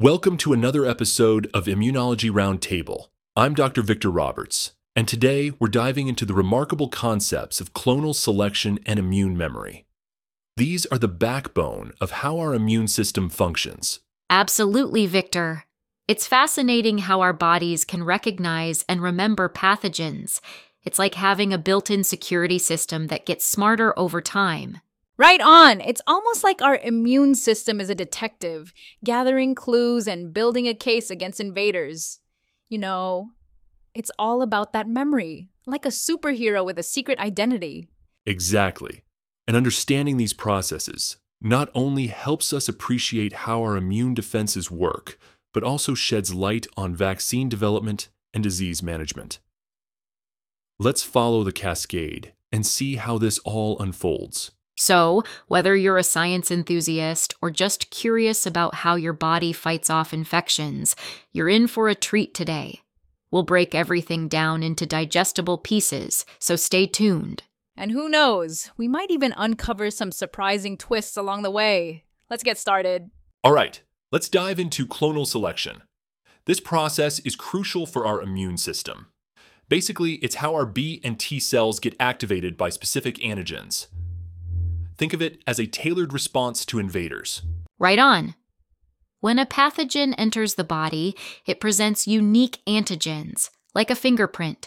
Welcome to another episode of Immunology Roundtable. I'm Dr. Victor Roberts, and today we're diving into the remarkable concepts of clonal selection and immune memory. These are the backbone of how our immune system functions. Absolutely, Victor. It's fascinating how our bodies can recognize and remember pathogens. It's like having a built-in security system that gets smarter over time. Right on! It's almost like our immune system is a detective, gathering clues and building a case against invaders. You know, it's all about that memory, like a superhero with a secret identity. Exactly. And understanding these processes not only helps us appreciate how our immune defenses work, but also sheds light on vaccine development and disease management. Let's follow the cascade and see how this all unfolds. So, whether you're a science enthusiast or just curious about how your body fights off infections, you're in for a treat today. We'll break everything down into digestible pieces, so stay tuned. And who knows, we might even uncover some surprising twists along the way. Let's get started. All right, let's dive into clonal selection. This process is crucial for our immune system. Basically, it's how our B and T cells get activated by specific antigens. Think of it as a tailored response to invaders. Right on. When a pathogen enters the body, it presents unique antigens, like a fingerprint.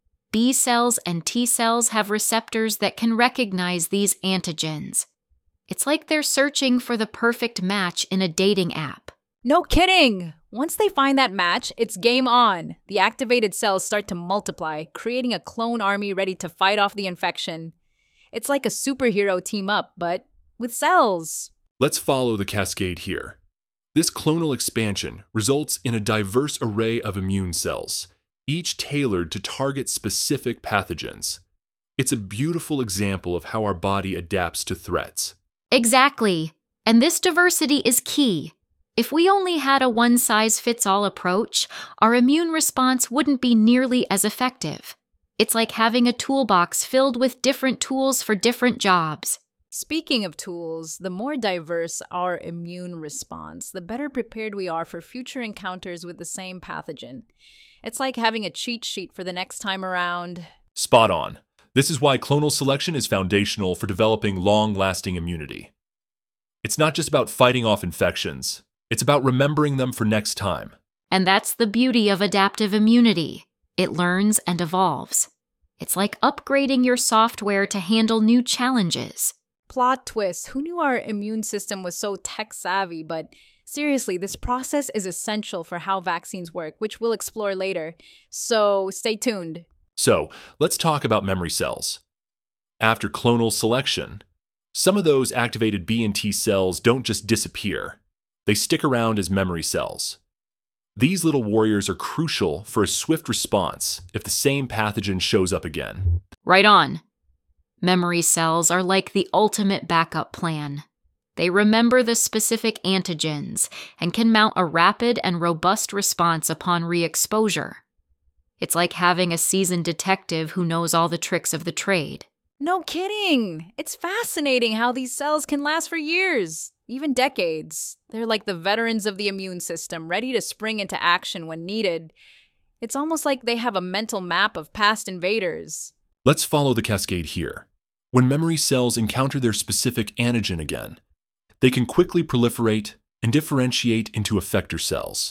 B cells and T cells have receptors that can recognize these antigens. It's like they're searching for the perfect match in a dating app. No kidding! Once they find that match, it's game on. The activated cells start to multiply, creating a clone army ready to fight off the infection. It's like a superhero team-up, but with cells. Let's follow the cascade here. This clonal expansion results in a diverse array of immune cells, each tailored to target specific pathogens. It's a beautiful example of how our body adapts to threats. Exactly. And this diversity is key. If we only had a one-size-fits-all approach, our immune response wouldn't be nearly as effective. It's like having a toolbox filled with different tools for different jobs. Speaking of tools, the more diverse our immune response, the better prepared we are for future encounters with the same pathogen. It's like having a cheat sheet for the next time around. Spot on. This is why clonal selection is foundational for developing long-lasting immunity. It's not just about fighting off infections. It's about remembering them for next time. And that's the beauty of adaptive immunity. It learns and evolves. It's like upgrading your software to handle new challenges. Plot twist, who knew our immune system was so tech-savvy? But seriously, this process is essential for how vaccines work, which we'll explore later. So stay tuned. So, let's talk about memory cells. After clonal selection, some of those activated B and T cells don't just disappear. They stick around as memory cells. These little warriors are crucial for a swift response if the same pathogen shows up again. Right on. Memory cells are like the ultimate backup plan. They remember the specific antigens and can mount a rapid and robust response upon re-exposure. It's like having a seasoned detective who knows all the tricks of the trade. No kidding! It's fascinating how these cells can last for years, even decades. They're like the veterans of the immune system, ready to spring into action when needed. It's almost like they have a mental map of past invaders. Let's follow the cascade here. When memory cells encounter their specific antigen again, they can quickly proliferate and differentiate into effector cells.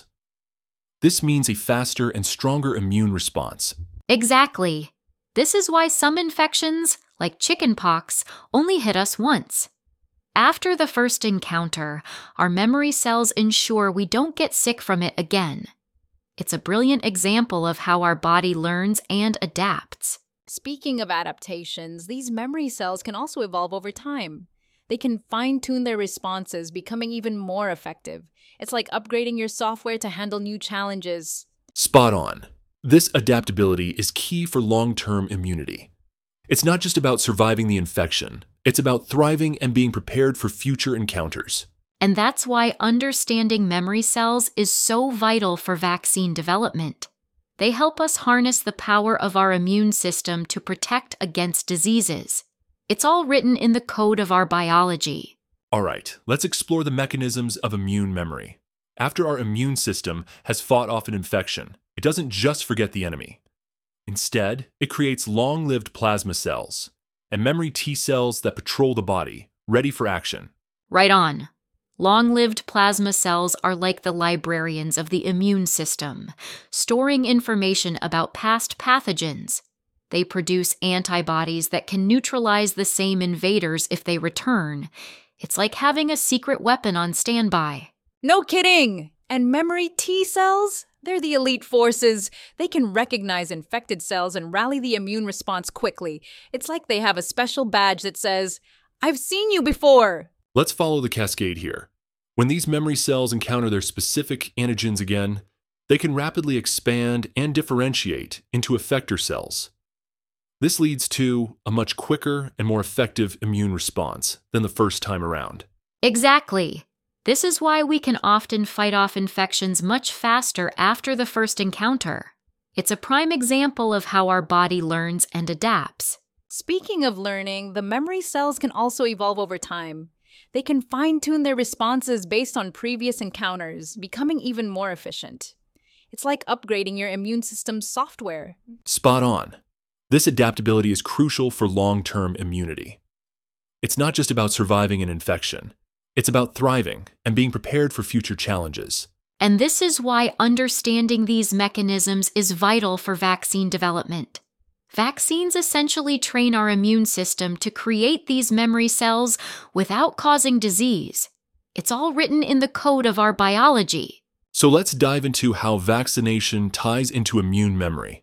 This means a faster and stronger immune response. Exactly. This is why some infections, like chickenpox, only hit us once. After the first encounter, our memory cells ensure we don't get sick from it again. It's a brilliant example of how our body learns and adapts. Speaking of adaptations, these memory cells can also evolve over time. They can fine-tune their responses, becoming even more effective. It's like upgrading your software to handle new challenges. Spot on. This adaptability is key for long-term immunity. It's not just about surviving the infection. It's about thriving and being prepared for future encounters. And that's why understanding memory cells is so vital for vaccine development. They help us harness the power of our immune system to protect against diseases. It's all written in the code of our biology. All right, let's explore the mechanisms of immune memory. After our immune system has fought off an infection, it doesn't just forget the enemy. Instead, it creates long-lived plasma cells and memory T cells that patrol the body, ready for action. Right on. Long-lived plasma cells are like the librarians of the immune system, storing information about past pathogens. They produce antibodies that can neutralize the same invaders if they return. It's like having a secret weapon on standby. No kidding! And memory T cells? They're the elite forces. They can recognize infected cells and rally the immune response quickly. It's like they have a special badge that says, "I've seen you before." Let's follow the cascade here. When these memory cells encounter their specific antigens again, they can rapidly expand and differentiate into effector cells. This leads to a much quicker and more effective immune response than the first time around. Exactly. This is why we can often fight off infections much faster after the first encounter. It's a prime example of how our body learns and adapts. Speaking of learning, the memory cells can also evolve over time. They can fine-tune their responses based on previous encounters, becoming even more efficient. It's like upgrading your immune system's software. Spot on. This adaptability is crucial for long-term immunity. It's not just about surviving an infection. It's about thriving and being prepared for future challenges. And this is why understanding these mechanisms is vital for vaccine development. Vaccines essentially train our immune system to create these memory cells without causing disease. It's all written in the code of our biology. So let's dive into how vaccination ties into immune memory.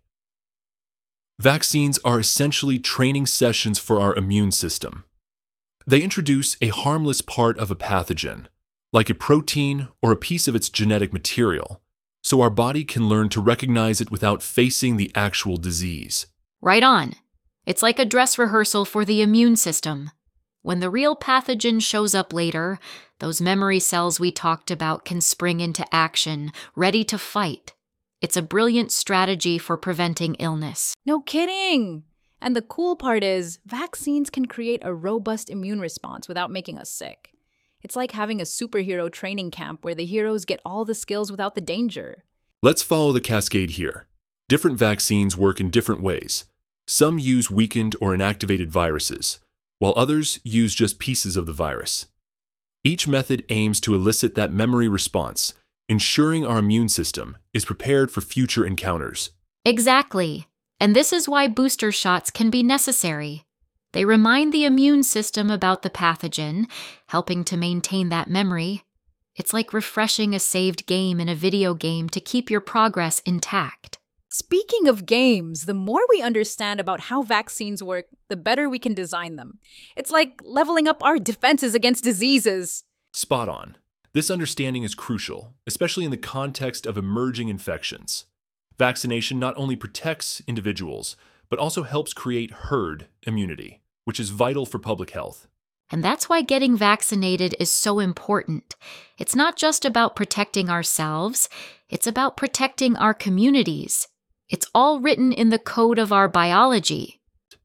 Vaccines are essentially training sessions for our immune system. They introduce a harmless part of a pathogen, like a protein or a piece of its genetic material, so our body can learn to recognize it without facing the actual disease. Right on. It's like a dress rehearsal for the immune system. When the real pathogen shows up later, those memory cells we talked about can spring into action, ready to fight. It's a brilliant strategy for preventing illness. No kidding! And the cool part is, vaccines can create a robust immune response without making us sick. It's like having a superhero training camp where the heroes get all the skills without the danger. Let's follow the cascade here. Different vaccines work in different ways. Some use weakened or inactivated viruses, while others use just pieces of the virus. Each method aims to elicit that memory response, ensuring our immune system is prepared for future encounters. Exactly. And this is why booster shots can be necessary. They remind the immune system about the pathogen, helping to maintain that memory. It's like refreshing a saved game in a video game to keep your progress intact. Speaking of games, the more we understand about how vaccines work, the better we can design them. It's like leveling up our defenses against diseases. Spot on. This understanding is crucial, especially in the context of emerging infections. Vaccination not only protects individuals, but also helps create herd immunity, which is vital for public health. And that's why getting vaccinated is so important. It's not just about protecting ourselves, it's about protecting our communities. It's all written in the code of our biology.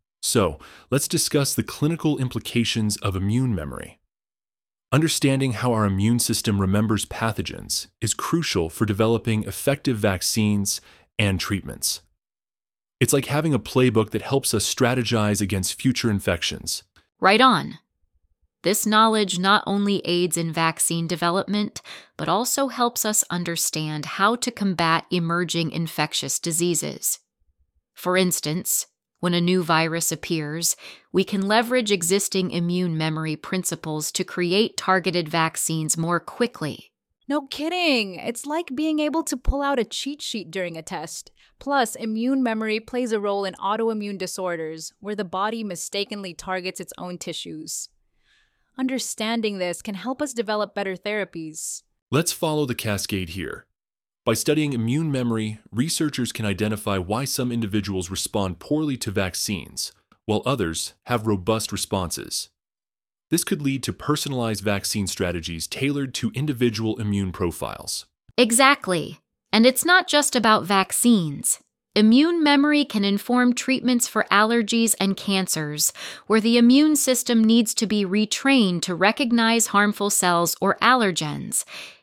So, let's discuss the clinical implications of immune memory. Understanding how our immune system remembers pathogens is crucial for developing effective vaccines and treatments. It's like having a playbook that helps us strategize against future infections. Right on. This knowledge not only aids in vaccine development, but also helps us understand how to combat emerging infectious diseases. For instance, when a new virus appears, we can leverage existing immune memory principles to create targeted vaccines more quickly. No kidding! It's like being able to pull out a cheat sheet during a test. Plus, immune memory plays a role in autoimmune disorders, where the body mistakenly targets its own tissues. Understanding this can help us develop better therapies. Let's follow the cascade here. By studying immune memory, researchers can identify why some individuals respond poorly to vaccines, while others have robust responses. This could lead to personalized vaccine strategies tailored to individual immune profiles. Exactly. And it's not just about vaccines. Immune memory can inform treatments for allergies and cancers, where the immune system needs to be retrained to recognize harmful cells or allergens.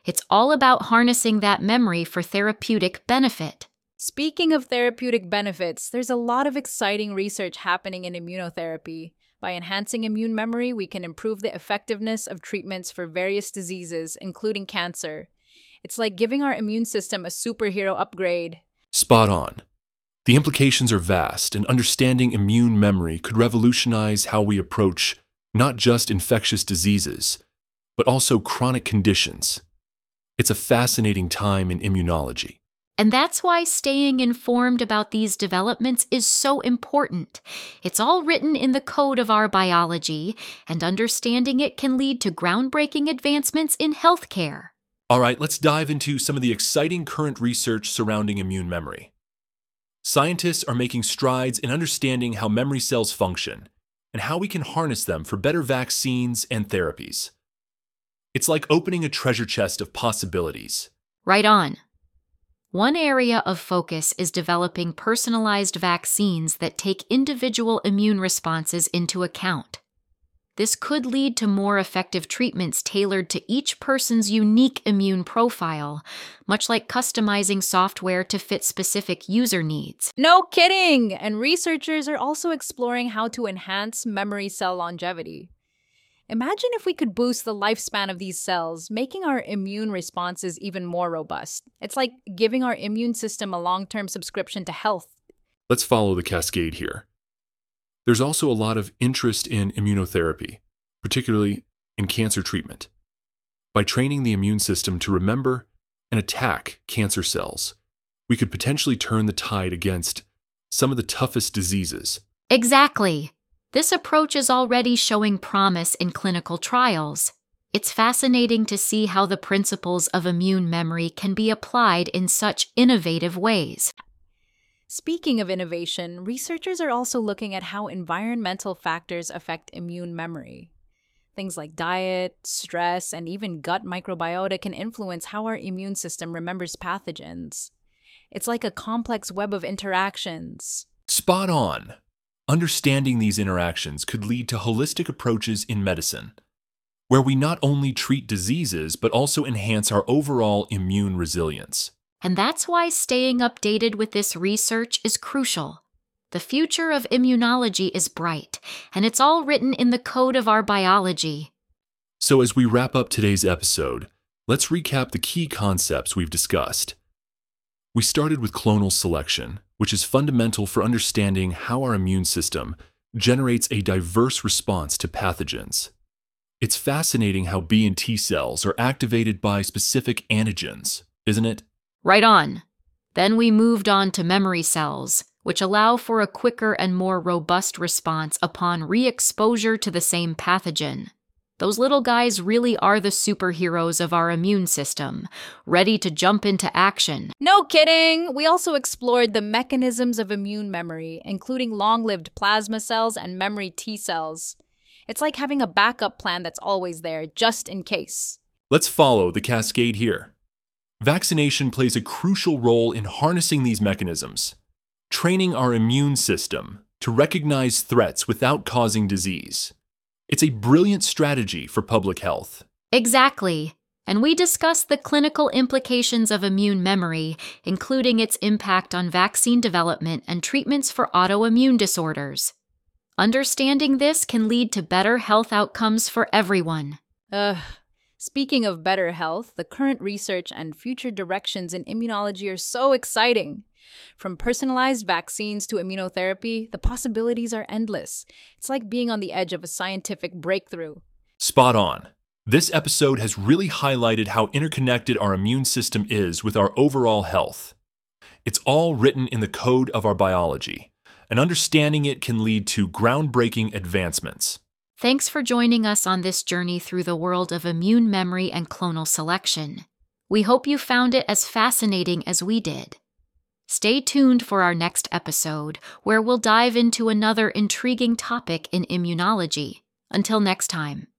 It's all about harnessing that memory for therapeutic benefit. Speaking of therapeutic benefits, there's a lot of exciting research happening in immunotherapy. By enhancing immune memory, we can improve the effectiveness of treatments for various diseases, including cancer. It's like giving our immune system a superhero upgrade. Spot on. The implications are vast, and understanding immune memory could revolutionize how we approach not just infectious diseases, but also chronic conditions. It's a fascinating time in immunology. And that's why staying informed about these developments is so important. It's all written in the code of our biology, and understanding it can lead to groundbreaking advancements in healthcare. All right, let's dive into some of the exciting current research surrounding immune memory. Scientists are making strides in understanding how memory cells function and how we can harness them for better vaccines and therapies. It's like opening a treasure chest of possibilities. Right on. One area of focus is developing personalized vaccines that take individual immune responses into account. This could lead to more effective treatments tailored to each person's unique immune profile, much like customizing software to fit specific user needs. No kidding! And researchers are also exploring how to enhance memory cell longevity. Imagine if we could boost the lifespan of these cells, making our immune responses even more robust. It's like giving our immune system a long-term subscription to health. Let's follow the cascade here. There's also a lot of interest in immunotherapy, particularly in cancer treatment. By training the immune system to remember and attack cancer cells, we could potentially turn the tide against some of the toughest diseases. Exactly. This approach is already showing promise in clinical trials. It's fascinating to see how the principles of immune memory can be applied in such innovative ways. Speaking of innovation, researchers are also looking at how environmental factors affect immune memory. Things like diet, stress, and even gut microbiota can influence how our immune system remembers pathogens. It's like a complex web of interactions. Spot on. Understanding these interactions could lead to holistic approaches in medicine, where we not only treat diseases but also enhance our overall immune resilience. And that's why staying updated with this research is crucial. The future of immunology is bright, and it's all written in the code of our biology. So as we wrap up today's episode, let's recap the key concepts we've discussed. We started with clonal selection, which is fundamental for understanding how our immune system generates a diverse response to pathogens. It's fascinating how B and T cells are activated by specific antigens, isn't it? Right on. Then we moved on to memory cells, which allow for a quicker and more robust response upon re-exposure to the same pathogen. Those little guys really are the superheroes of our immune system, ready to jump into action. No kidding! We also explored the mechanisms of immune memory, including long-lived plasma cells and memory T cells. It's like having a backup plan that's always there, just in case. Let's follow the cascade here. Vaccination plays a crucial role in harnessing these mechanisms, training our immune system to recognize threats without causing disease. It's a brilliant strategy for public health. Exactly. And we discussed the clinical implications of immune memory, including its impact on vaccine development and treatments for autoimmune disorders. Understanding this can lead to better health outcomes for everyone. Speaking of better health, the current research and future directions in immunology are so exciting. From personalized vaccines to immunotherapy, the possibilities are endless. It's like being on the edge of a scientific breakthrough. Spot on. This episode has really highlighted how interconnected our immune system is with our overall health. It's all written in the code of our biology, and understanding it can lead to groundbreaking advancements. Thanks for joining us on this journey through the world of immune memory and clonal selection. We hope you found it as fascinating as we did. Stay tuned for our next episode, where we'll dive into another intriguing topic in immunology. Until next time.